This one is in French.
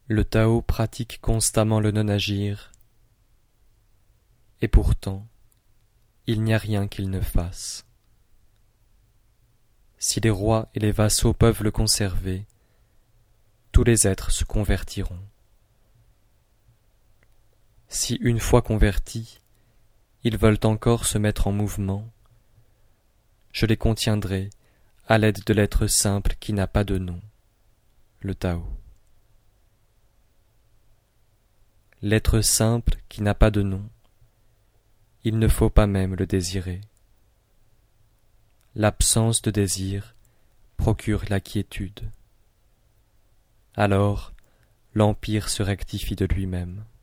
Le Tao pratique constamment le non-agir, et pourtant, il n'y a rien qu'il ne fasse. Si les rois et les vassaux peuvent le conserver, tous les êtres se convertiront. Si une fois convertis, ils veulent encore se mettre en mouvement, je les contiendrai à l'aide de l'être simple qui n'a pas de nom, le Tao. L'être simple qui n'a pas de nom, il ne faut pas même le désirer. L'absence de désir procure la quiétude. Alors, l'empire se rectifie de lui-même.